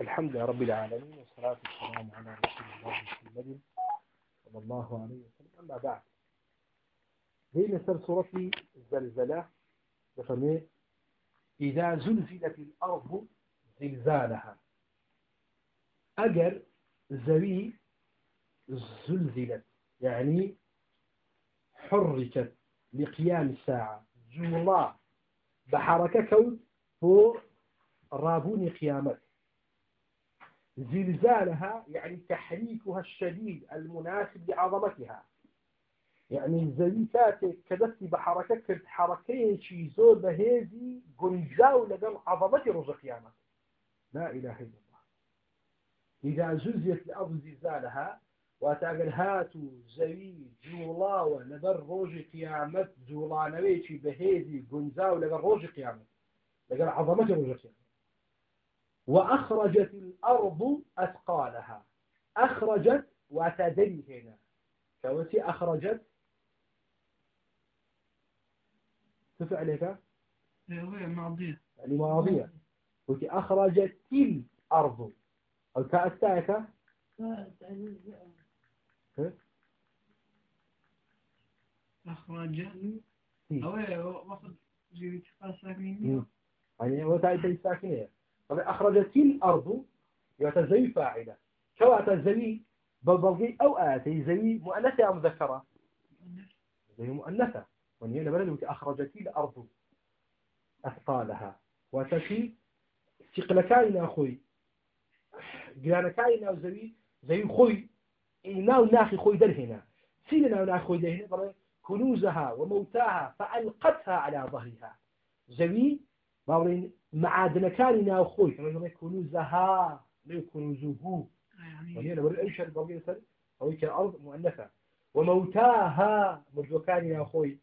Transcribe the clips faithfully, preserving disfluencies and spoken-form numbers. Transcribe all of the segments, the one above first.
الحمد لله رب العالمين والصلاة والسلام على رسول الله محمد صلى الله عليه وسلم. أما بعد، هي سر سورة الزلزلة بفرمي إذا زلزلت الأرض زلزالها. أجر زوي زلزلت يعني حركت لقيام الساعة جولا بحركة كون هو رابون قيامته. زلزالها يعني تحريكها الشديد المناسب لعظمتها، يعني زلزالات كدستي بحركة حركين شي زور بهذي قنجاو لقل عظمة رجع قيامته. لا إله إلا الله. إذا زلزلت الأرض زلزالها وتقل هاتوا زوي جولاوة لقل رجع قيامت جولانويشي بهذي قنجاو لقل رجع قيامت لقل عظمة رجع قيامت. وأخرجت الأرض أثقالها. أخرجت وتدري هنا كوتي أخرجت تفعلك هي ماضية يعني ماضية. وتي أخرجت الأرض أو تأتاك أخرج أو وقت جيت ساكنين يعني هو تأتي ساكنية. أخرجت الأرض يتزوي فاعلة شو أتزوي بالبلغي أو آتي زوي مؤنثة أو مذكرة زوي مؤنثة ونهي لبلد أخرجت الأرض أثقالها وتشي ثقل كائن أخوي جانا كائن أو زوي زوي خوي إناو ناخي خوي در هنا سينا ناخي خوي در هنا كنوزها وموتاها فألقتها على ظهرها زوي باورين معادن كان ناو خوي كما يقول كنوزها لا كنوزه يعني أنا بقول أي شيء بقول يسأل أو كأرض مؤنثة وموتاها مرجوكان ناو خوي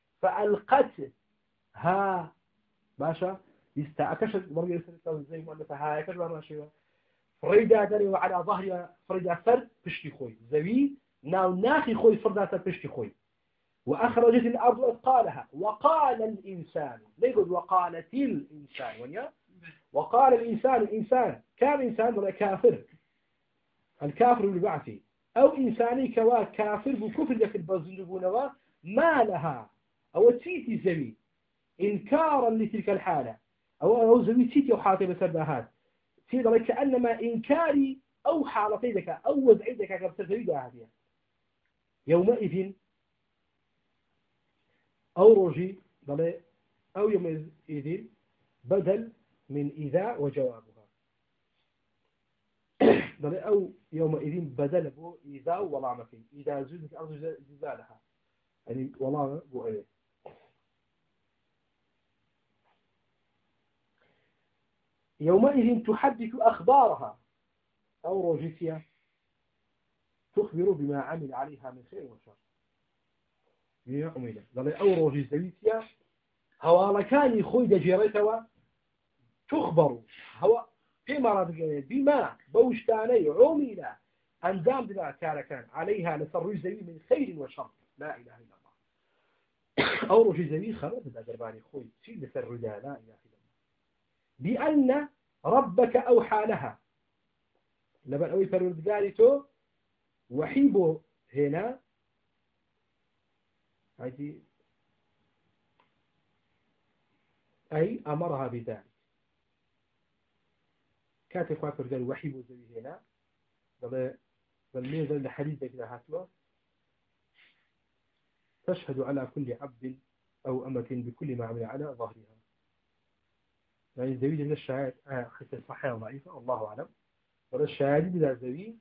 فألقتها ماشى يستأكش بقول يسأل زي مؤنثة هاي كذا ماشي فريدة دري وعلى ظهرها فريدة فرد بشتي خوي زوي ناو ناخي خوي فرد بشتي خوي. وأخرجت الأرض أثقالها وقال الإنسان لا يقول وقالت الإنسان ونيا وقال الإنسان الإنسان كان إنسان ولا كافر الكافر بالبعث أو إنساني كوا كافر بكفر لك البزنجبون ما لها أو تيتي زوي إنكارا لتلك الحالة أو أو زوي تيتي وحاطي بسردهات تيجي لك كأنما إنكاري أو حالتي لك أو وضعي لك كبسر زوي هذه يومئذ أو رجي ضل أو يومئذ بدل من إذا وجوابها ضل أو يومئذ بدل بو إذا ولا ما في إذا زلزلت الأرض زلزالها يعني ولا بو إيه. يومئذ تحدث أخبارها أو رجيتها تخبر بما عمل عليها من خير وشر. يا أميلة ضل أو رجيتها هوا كان خوي دجيرتها تخبر هو في مرض بما بوشتاني عمل أنزام بلا كان عليها لسر زوي من خير وشر. لا إله إلا الله. أو رجي زوي خرج الأدرباني خوي شيء لسر لا إله إلا الله بأن ربك أوحى لها لبن أوي فرد قالته وحيبه هنا هذه أي أمرها بذلك كاتب خاطر قال وحيبه زي هنا بل بالميزة الحديث كده هاتوا تشهد على كل عبد أو أمة بكل ما عمل على ظهرها يعني الزويد من الشهاد آه خصيص صحيح وضعيفة الله أعلم ولا الشهاد بلا زويد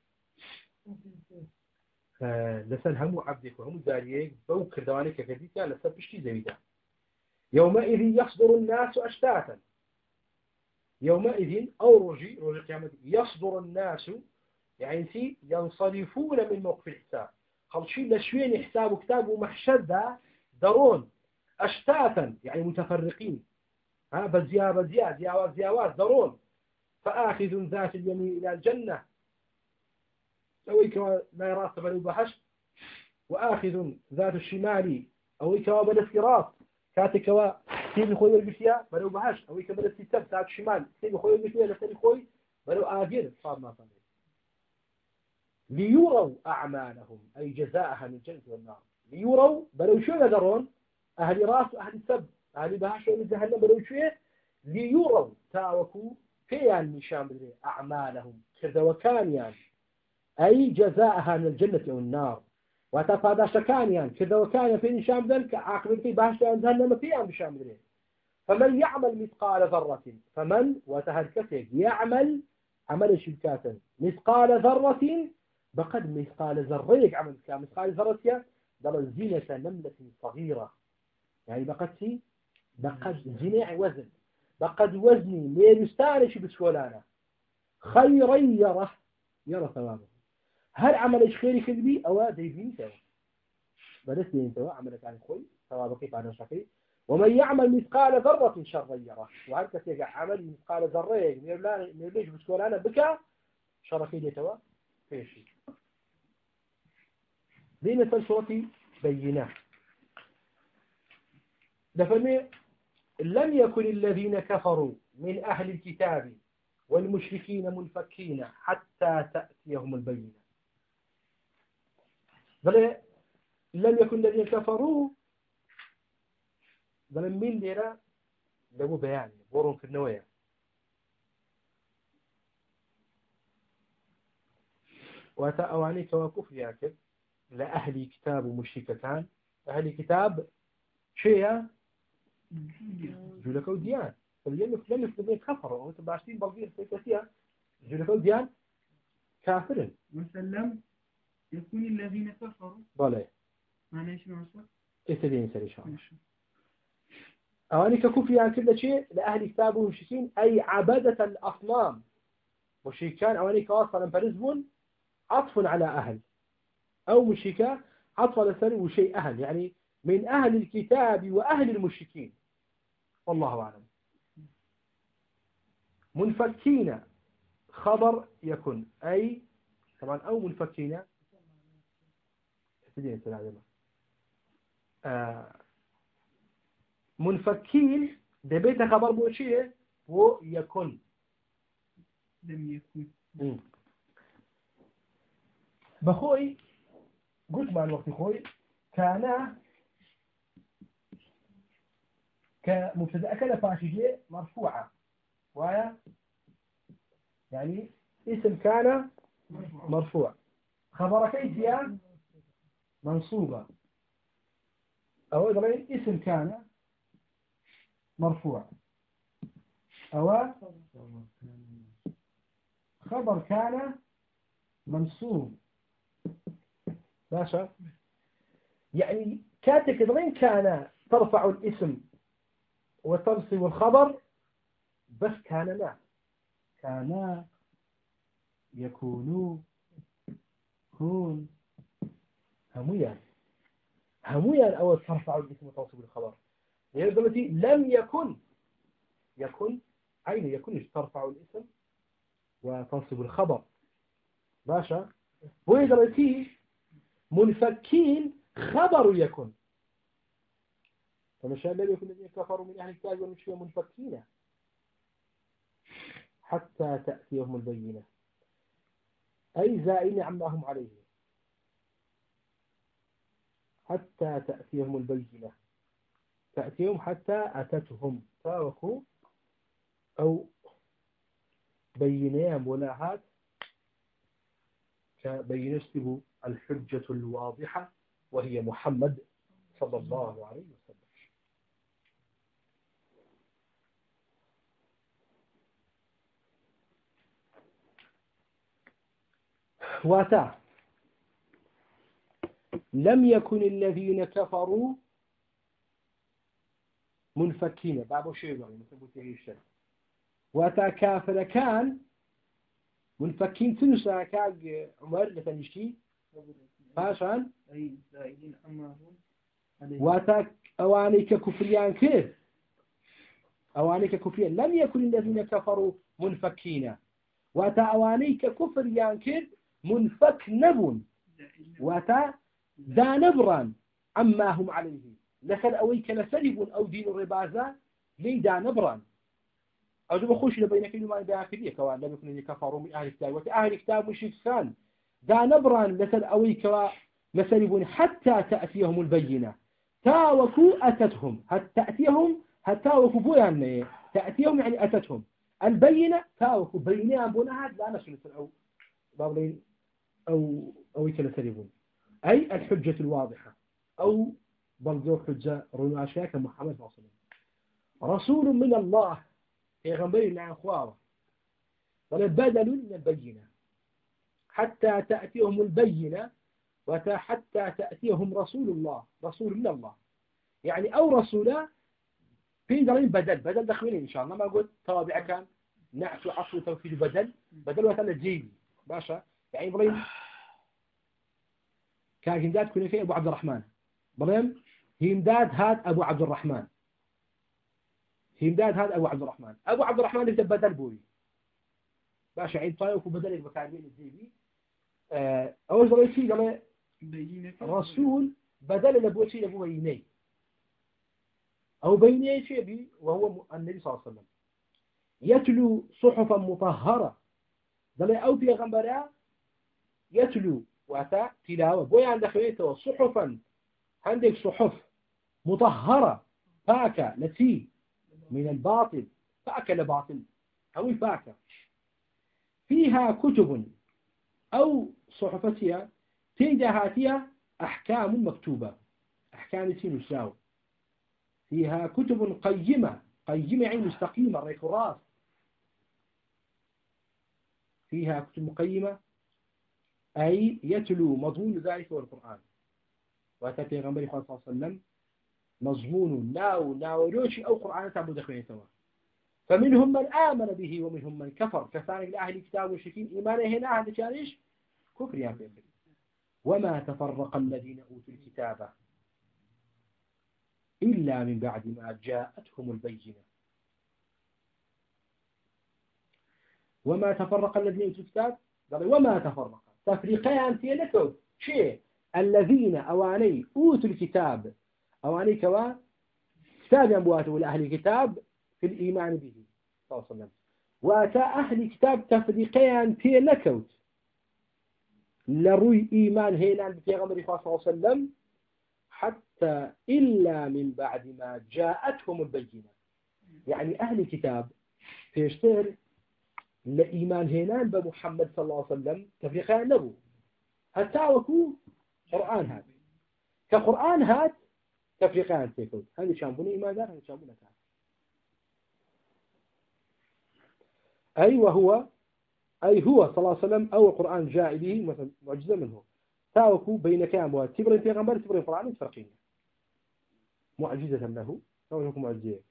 آه لسن هم عبدك وهم ذلك بوكر دوانك كذلك لسن بشتي زويدا. يومئذ يصدر الناس أشتاتا يومئذ أو رجي رجي قيامة يصدر الناس يعني سي ينصرفون من موقف الحساب خلشين لشوين حساب وكتاب ومحشد درون أشتاتا يعني متفرقين ها بزيا بزيا زياوات زياوات درون فآخذ ذات اليمين إلى الجنة أويك لا يراتب له بحش وآخذ ذات الشمال أويك بلا الصراط كاتك سيبي خوي البشيا بلو بحش أويك بلا الستة ذات الشمال سيبي خوي البشيا لسيبي خوي ولو آجر صار ما صار ليروا أعمالهم أي جزاءها من الجنة والنار ليروا بلو شو يقدرون أهل راس وأهل سب أهل بهاش وأهل جهنم بلو شو ليروا تاوكوا كيان نشان بدري أعمالهم كذا وكان يعني أي جزاءها من الجنة والنار وتفادى شكان يعني كذا وكان في نشان ذلك عاقبتي بهاش وأهل جهنم فيها نشان بدري فمن يعمل مثقال ذرة فمن وتهلكته يعمل عمل شركاتا مثقال ذرة بقد مثقال ذرة عمل مثقال ذرة دل زينة نملة صغيرة يعني بقد شيء بقد جناع وزن بقد وزني ميرستانش بسولانا خيرا يره يرى ثوابه هل عمل خيري كذبي أو ديفين سوا بلس دين سوا عملك عن خوي ثوابه كيف على شقي ومن يعمل مثقال ذرة شرا يره وهل كتيجا عمل مثقال ذرة ميرلان ميرليش بسولانا بكا شرا كيدي توا فيشي دي مثل سورة بينة دفرمي لم يكن الذين كفروا من أهل الكتاب والمشركين منفكين حتى تأتيهم البينة بل لم يكن الذين كفروا بل من ليرا لو بيان بورون في النوايا وتأواني كواكف ياكب لأهل كتاب ومشركتان أهل كتاب شيء جولكو ديان فليلف للف بدين كفروا وانت بعشرين بلغير في كثير جولكو ديان كافر وسلم يكون الذين كفروا بله معنى ايش نعصر استدين سري شاء أواني ككفيان كل شيء لأهل كتاب ومشركين أي عبادة الأصنام مشركان أواني كواصلا فرزبون عطف على أهل أو مشركة عطف على سر وشيء أهل يعني من أهل الكتاب وأهل المشركين والله أعلم منفكين خبر يكن أي طبعا أو منفكين آه منفكين ده بيت خبر بوشيه ويكن لم يكن بخوي قلت مع الوقت خوي كان كمبتدا كذا فاشجة مرفوعة ويا يعني اسم كان مرفوع خبر كيف منصوبة أو إذا اسم كان مرفوع أو خبر كان منصوب ماشي يعني كاتك إذا كان ترفع الاسم وتنصب الخبر بس كان لا كان يكونوا كون هميا هميا أو ترفع الاسم وتنصب الخبر يعني دلوقتي لم يكن يكن أين يكون ترفع الاسم وتنصب الخبر باشا وإذا منفكين خبر يكن فمشان لم يكن الذين كفروا من أهل الكتاب والمشركين منفكين حتى تأتيهم البينة أي زائين عما هم عليه حتى تأتيهم البينة تأتيهم حتى أتتهم تاوكوا أو بينيهم ولاهات كبينسته الحجة الواضحة وهي محمد صلى الله عليه وسلم واتا لم يكن الذين كفروا منفكين بابو شيء مثل واتا كافر كان منفكين تنسى كاج عمر لتنشتي باشان أي زائدين أمرهم واتا أوانيك كفريان كيف أوانيك كفريان لم يكن الذين كفروا منفكين واتا أوانيك كفريان كيف منفك نبون واتا ذا نبرا عما هم عليه لكن أويك لسلب أو دين الربازة لي ذا نبرا أو بخوش لبينك ما داخلية كوان لم يكن كفروا من أهل الكتاب وأهل الكتاب مشركان دا نبران لسل أوي كوا لسلبون حتى تأتيهم البينة تاوكو أتتهم حتى تأتيهم حتى وكو بويا تأتيهم يعني أتتهم البينة تاوكو بينة بونها لا نسل أو بابلين أو أو كلسلبون أي الحجة الواضحة أو بلغوا حجة رناشا كمحمد صلى الله عليه وسلم رسول من الله يغنبري مع أخواره ولبدل من البينة حتى تأتيهم البينة وحتى تأتيهم رسول الله رسول من الله يعني أو رسولا في دليل بدل بدل دخلين إن شاء الله ما قلت توابع كان نعت أصل توكيد بدل بدل وثلا جيبي باشا يعني بلين كان هنداد كنا فيه أبو عبد الرحمن بلين هنداد هاد أبو عبد الرحمن هنداد هاد أبو عبد الرحمن أبو عبد الرحمن اللي بدل بوري باشا عيد طايف وبدل المكانين الجيبي أه أول ضروري شيء قال رسول بدل الأبو شيء أبو بيني أو بيني شيء بي وهو النبي صلى الله عليه وسلم يتلو صحفا مطهرة قال أو في غنبرة يتلو وأتى تلاوة بوي عند خيته صحفا عندك صحف مطهرة فاكة نتي من الباطل فاكة لباطل أو فاكة فيها كتب أو صحفتها تيجهاتها أحكام مكتوبة أحكام سينساو فيها كتب قيمة قيمة يعني مستقيمة ريكوراس فيها كتب قيمة أي يتلو مضمون ذلك هو القرآن وأتى غنبري صلى الله عليه وسلم مضمون ناو ناو لوشي أو قرآن تعبد خيته فمنهم من آمن به ومنهم من كفر كفار لأهل الكتاب والشركين إيمانه هنا أهل الشارش كفر يا بيبي وما تفرق الذين أوتوا الكتاب إلا من بعد ما جاءتهم البينة وما تفرق الذين أوتوا الكتاب قال وما تفرق تفريقيان تيلكو شيء الذين أواني أوتوا الكتاب أواني كوا كتاب ينبواته لأهل الكتاب في الإيمان به صلى الله عليه وسلم وأتى أهل الكتاب تفريقيان تيلكوت لروي إيمان هيلان بتيغمر صلى الله عليه وسلم حتى إلا من بعد ما جاءتهم البينة يعني أهل الكتاب تشتر لإيمان هيلان بمحمد صلى الله عليه وسلم تفريقان نبو حتى وكو قرآن هات كقرآن هات تفريقان تيكوت هذا شامبون إيمان دار هذا شامبون كان أي وهو أي هو صلى الله عليه وسلم أو القرآن جاء به مثلا معجزة منه تاوكو بين كام تبرين پیغمبر تبرين قرآن فرقين معجزة له أو لكم معجزة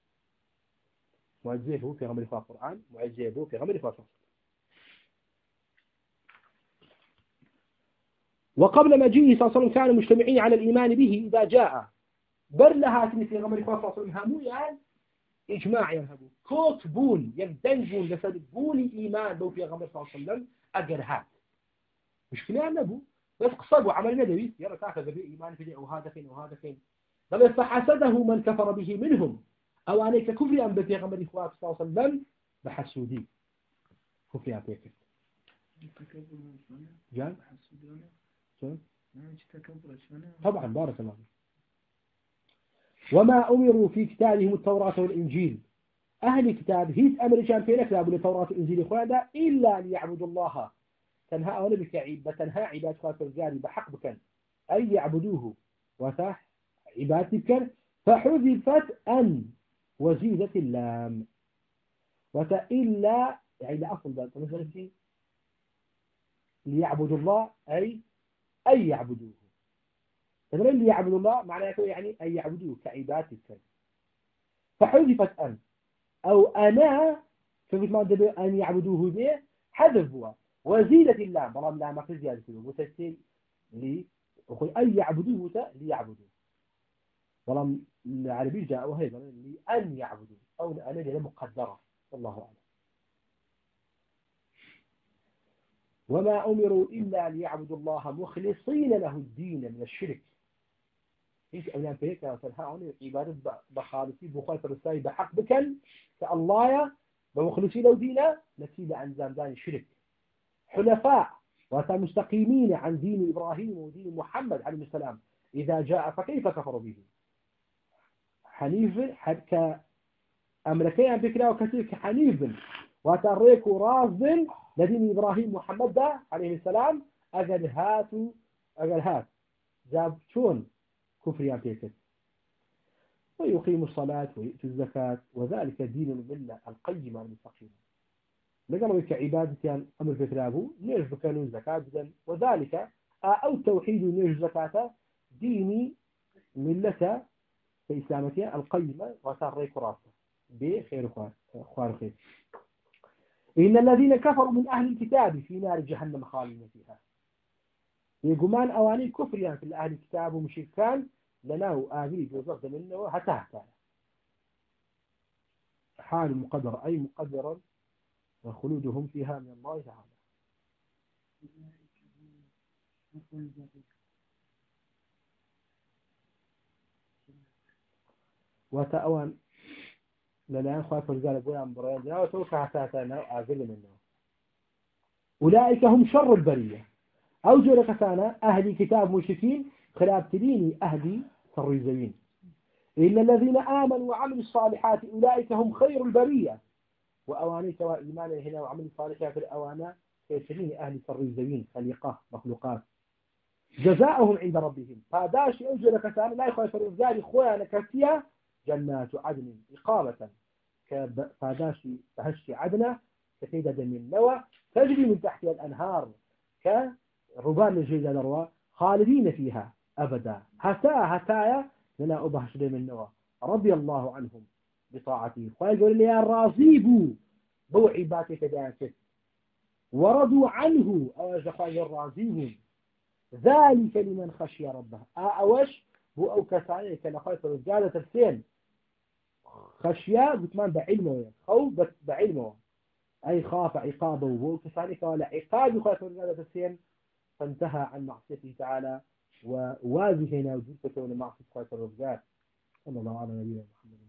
معجزة هو في غمر القرآن معجزة هو في غمر القرآن وقبل مجيئه صلى الله عليه وسلم كانوا مجتمعين على الإيمان به إذا جاء برلها في غمر القرآن صلى الله عليه وسلم همو يعني إجماع ينهبوا كوتبون يندنجون لسدبون إيمان بو في غمر صلى الله عليه وسلم أجرهات مشكلة نبو بس قصدوا عمل ندوي يرى تأخذ به إيمان فيه أو هذا فين وهذا فين بل فحسده من كفر به منهم أو عليك كفر أن بفي غمر إخوات صلى الله عليه وسلم بحسودي كفر أن بفي جان طبعا بارك الله وما أمروا في كتابهم التوراة والإنجيل أهل كتاب هيت أمريكان في كتاب التوراة والإنجيل إخوانا إلا ليعبدوا الله تنهى أولا بك بتنهى عباد خاطر الرجال بحق بكن أي يعبدوه وصح عبادتك فحذفت أن وزيدة اللام وتإلا يعني لا أصل ذلك مثلا ليعبدوا الله أي أي يعبدوه تدري اللي يعبدوا الله معناه يعني أي يعبدوه كعبادتك فحذفت أن أو أنا فمثل ما أنت أن يعبدوه به حذفوا وزيدة اللام بلام لا ما في زيادة وتسيل لي أخي أي يعبدوه ليعبدوه بلام العربي جاء وهذا لأن يعبدوه أو أنا لي مقدرة والله أعلم وما أمروا إلا ليعبدوا الله مخلصين له الدين من الشرك إيش أولان فيك يا سلحاء عبادة بخالصي بخالص الرسائي بحق بكل كالله بمخلصي لو دينا نتيجة عن زامدان شرك حنفاء ومستقيمين عن دين إبراهيم ودين محمد عليه السلام إذا جاء فكيف كفروا به حنيف حتى أمريكيا بكرة وكثير حنيف وتريك راز لدين إبراهيم محمد عليه السلام أجل هاتوا أجل هات جاب شون كفر يابيكت ويقيم الصلاة ويؤتي الزكاة وذلك دين الملة القيمة المستقيمة لقالوا كعبادة أمر في كلابه نيج بكانوا زكاة وذلك أو التوحيد نيج زكاة ديني ملة في إسلامتها القيمة وتريك راسه بخير خوار خير إن الذين كفروا من أهل الكتاب في نار جهنم خالدين فيها يقومان أواني كفر يعني في أهل الكتاب ومشركان لناه آبي جوزف منه حتى حتى حال مقدر أي مقدرا وخلودهم فيها من الله تعالى وتأوان لنا خاف رجال أبويا عن بريان وتوقع حتى آبي منه أولئك هم شر البرية أو جرك كان أهل كتاب مشركين خلاف تديني أهل الرزيين إن الذين آمنوا وعملوا الصالحات أولئك هم خير البرية وأواني سواء إيمان هنا وعمل الصالحات في الأوانا كيسرين أهل الرزيين خليقة مخلوقات جزاؤهم عند ربهم فداش أو جرك كان لا يخاف الرزال إخوانا كثيرا جنات عدن إقامة فداش تهشي عدنا كثيرة من نوى تجري من تحتها الأنهار كربان الجيزة الأروى خالدين فيها أبدا حتى حتى لنا أبهش من النوى رضي الله عنهم بطاعته فيقول لي يا الرازيب بو عباتك داكت ورضوا عنه أوج خاي الرازيب ذلك لمن خشي ربه أوش بو أو كساني كنخايف رجالة السين خشية بتمان بعلمه خوف بعلمه أي خاف عقابه وهو كذلك ولا عقاب خاف رجالة السين فانتهى عن معصيته تعالى وواجهنا وجودته لمعصية خاف الرجال صلى الله على نبينا محمد